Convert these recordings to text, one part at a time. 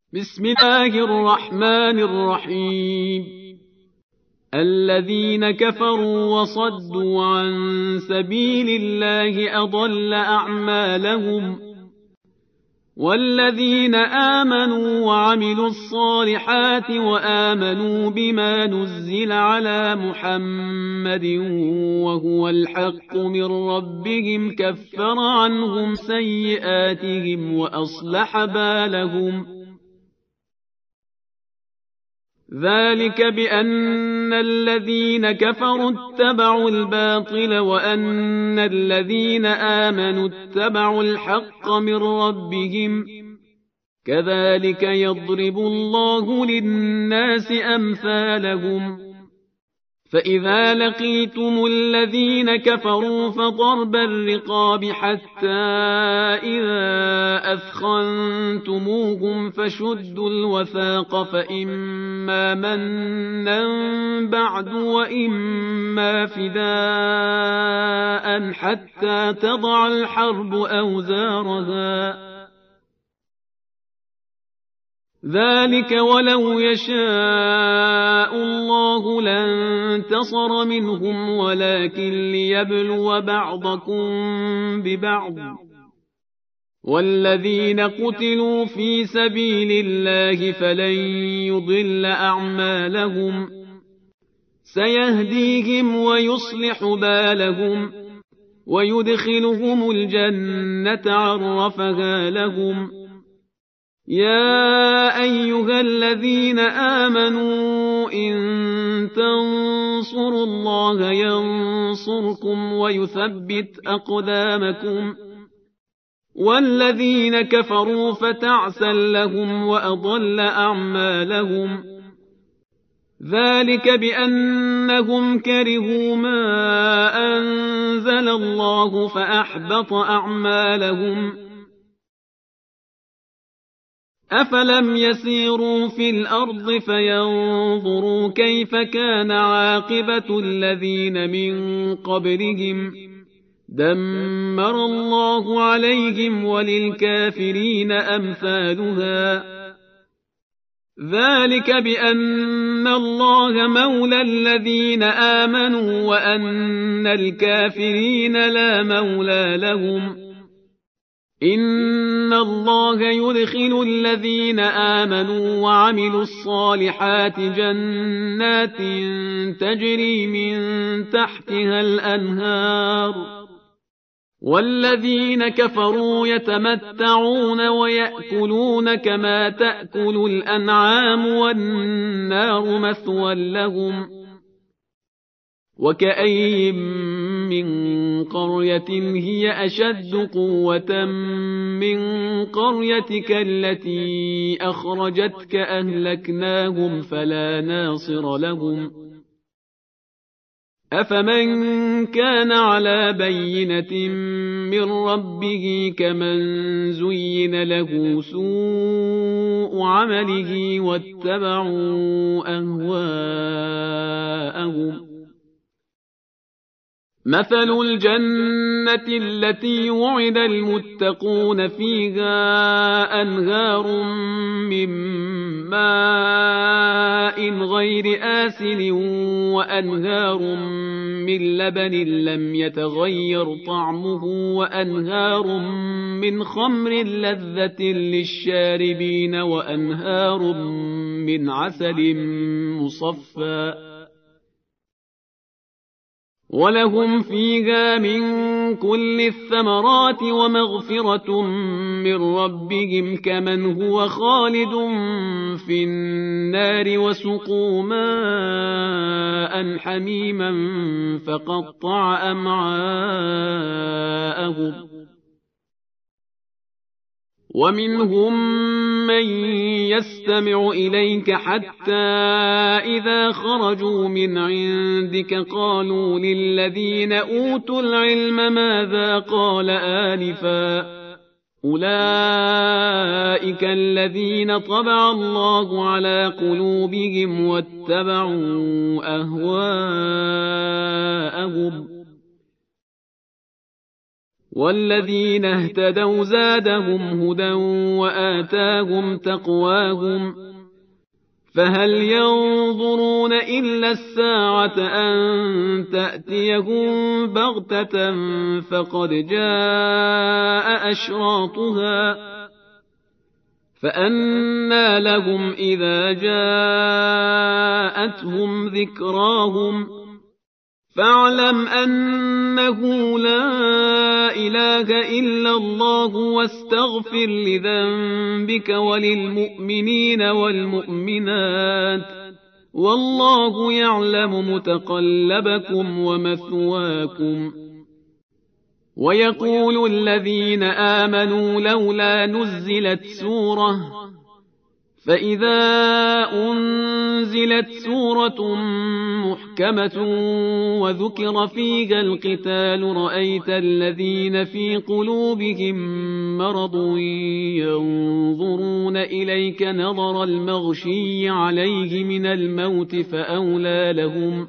بسم الله الرحمن الرحيم. الذين كفروا وصدوا عن سبيل الله أضل أعمالهم، والذين آمنوا وعملوا الصالحات وآمنوا بما نزل على محمد وهو الحق من ربهم كفر عنهم سيئاتهم وأصلح بالهم. ذلك بأن الذين كفروا اتبعوا الباطل وأن الذين آمنوا اتبعوا الحق من ربهم، كذلك يضرب الله للناس أمثالهم. فإذا لقيتم الذين كفروا فضرب الرقاب حتى إذا أثخنتموهم فشدوا الوثاق، فإما منا بعد وإما فداء حتى تضع الحرب أوزارها. ذلك ولو يشاء الله لانتصر منهم ولكن ليبلو بعضكم ببعض، والذين قتلوا في سبيل الله فلن يضل أعمالهم، سيهديهم ويصلح بالهم ويدخلهم الجنة عرفها لهم. يا أيها الذين آمنوا إن تنصروا الله ينصركم ويثبت أقدامكم، والذين كفروا فتعسا لهم وأضل أعمالهم. ذلك بأنهم كرهوا ما أنزل الله فأحبط أعمالهم. أفلم يسيروا في الأرض فينظروا كيف كان عاقبة الذين من قبلهم، دمر الله عليهم وللكافرين أمثالها. ذلك بأن الله مولى الذين آمنوا وأن الكافرين لا مولى لهم. إن الله يدخل الذين آمنوا وعملوا الصالحات جنات تجري من تحتها الأنهار، والذين كفروا يتمتعون ويأكلون كما تأكل الأنعام والنار مثوى لهم. وكأي من قرية هي أشد قوة من قريتك التي أخرجتك أهلكناهم فلا ناصر لهم. أفمن كان على بينة من ربه كمن زين له سوء عمله واتبعوا أهواءهم. مثل الجنة التي وعد المتقون فيها أنهار من ماء غير آسن وأنهار من لبن لم يتغير طعمه وأنهار من خمر لذة للشاربين وأنهار من عسل مصفى ولهم فيها من كل الثمرات ومغفرة من ربهم كمن هو خالد في النار وسقوا ماء حميما فقطع أمعاءهم. ومنهم من يستمع إليك حتى إذا خرجوا من عندك قالوا للذين أوتوا العلم ماذا قال آنفا، أولئك الذين طبع الله على قلوبهم واتبعوا أهواءهم. والذين اهتدوا زادهم هدى وآتاهم تقواهم فهل ينظرون إلا الساعة أن تأتيهم بغتة فقد جاء أشراطها فأنى لهم إذا جاءتهم ذكراهم فاعلم أنه لا إله إلا الله واستغفر لذنبك وللمؤمنين والمؤمنات والله يعلم متقلبكم ومثواكم. ويقول الذين آمنوا لولا نزلت سورة فإذا أنزلت سورة محكمة وذكر فيها القتال رأيت الذين في قلوبهم مرض ينظرون إليك نظر المغشي عليه من الموت فأولى لهم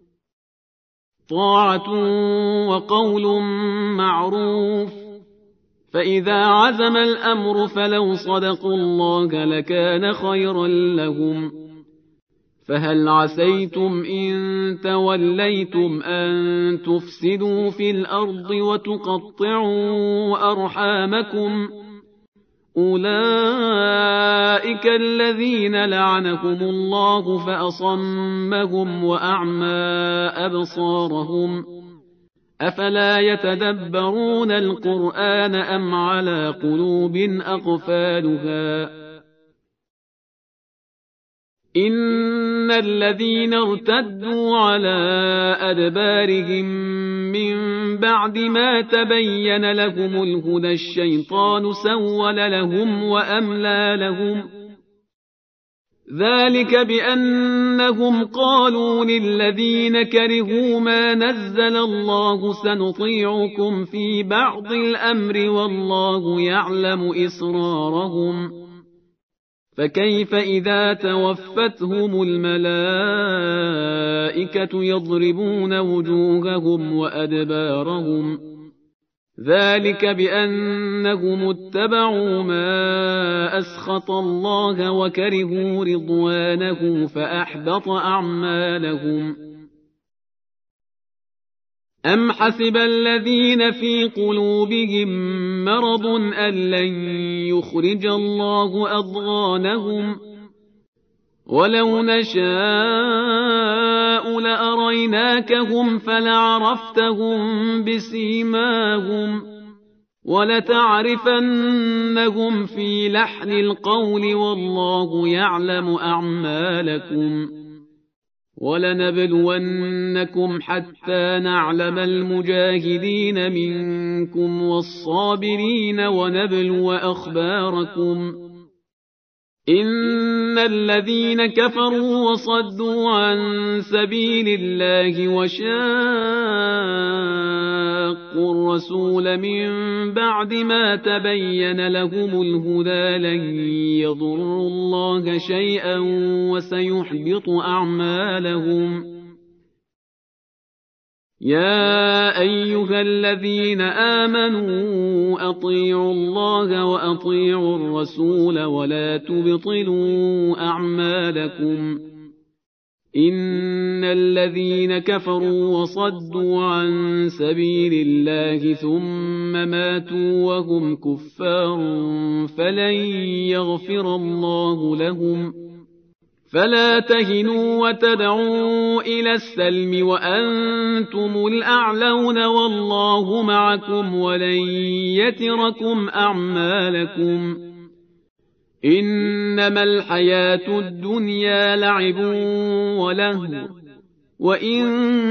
طاعة وقول معروف فإذا عزم الأمر فلو صدقوا الله لكان خيرا لهم. فهل عسيتم إن توليتم أن تفسدوا في الأرض وتقطعوا أرحامكم أولئك الذين لعنهم الله فأصمهم وأعمى أبصارهم أفلا يتدبرون القرآن أم على قلوب أقفالها إن الذين ارتدوا على أدبارهم من بعد ما تبين لهم الهدى الشيطان سول لهم وأملى لهم ذلك بأنهم قالوا للذين كرهوا ما نزل الله سنطيعكم في بعض الأمر والله يعلم إسرارهم فكيف إذا توفتهم الملائكة يضربون وجوههم وأدبارهم ذلك بأنهم اتبعوا ما أسخط الله وكرهوا رضوانه فأحبط أعمالهم. أم حسب الذين في قلوبهم مرض أن لن يخرج الله أضغانهم ولو نشاء لأريناكهم فلعرفتهم بسيماهم ولتعرفنهم في لحن القول والله يعلم أعمالكم ولنبلونكم حتى نعلم المجاهدين منكم والصابرين ونبلو أخباركم إن الذين كفروا وصدوا عن سبيل الله وشاقوا الرسول من بعد ما تبين لهم الهدى لن يضروا الله شيئا وسيحبط أعمالهم. يا أيها الذين آمنوا أطيعوا الله وأطيعوا الرسول ولا تبطلوا أعمالكم إن الذين كفروا وصدوا عن سبيل الله ثم ماتوا وهم كفار فلن يغفر الله لهم فلا تهنوا وتدعوا إلى السلم وأنتم الأعلون والله معكم ولن يتركم أعمالكم إنما الحياة الدنيا لعب ولهو وإن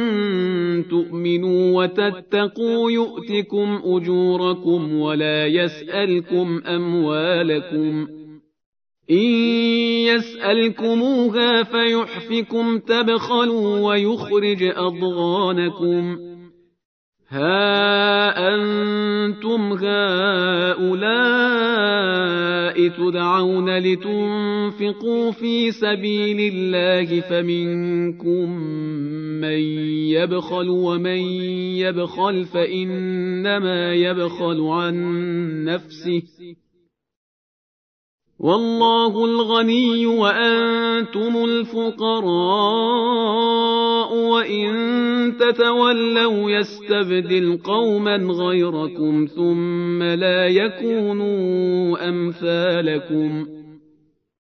تؤمنوا وتتقوا يؤتكم أجوركم ولا يسألكم أموالكم إن يسألكموها فيحفكم تبخلوا ويخرج أضغانكم ها أنتم هؤلاء تدعون لتنفقوا في سبيل الله فمنكم من يبخل ومن يبخل فإنما يبخل عن نفسه والله الغني وأنتم الفقراء وإن تتولوا يستبدل قوما غيركم ثم لا يكونوا أمثالكم